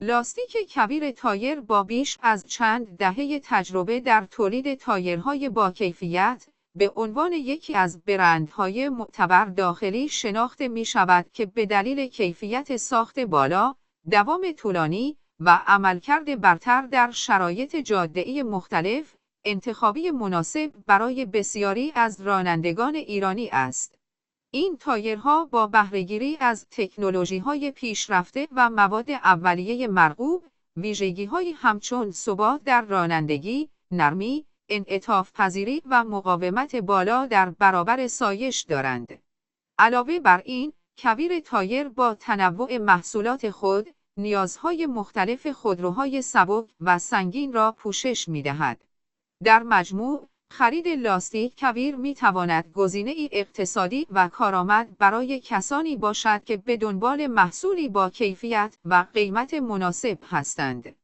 لاستیک کویر تایر با بیش از چند دهه تجربه در تولید تایرهای با کیفیت، به عنوان یکی از برندهای معتبر داخلی شناخته می شود که به دلیل کیفیت ساخت بالا، دوام طولانی و عملکرد برتر در شرایط جاده‌ای مختلف، انتخابی مناسب برای بسیاری از رانندگان ایرانی است. این تایرها با بهره‌گیری از تکنولوژی‌های پیشرفته و مواد اولیه مرغوب، ویژگی‌هایی همچون ثبات در رانندگی، نرمی، انعطاف پذیری و مقاومت بالا در برابر سایش دارند. علاوه بر این، کویر تایر با تنوع محصولات خود، نیازهای مختلف خودروهای سبک و سنگین را پوشش می‌دهد. در مجموع، خرید لاستیک کویر می‌تواند گزینه‌ای اقتصادی و کارآمد برای کسانی باشد که به دنبال محصولی با کیفیت و قیمت مناسب هستند.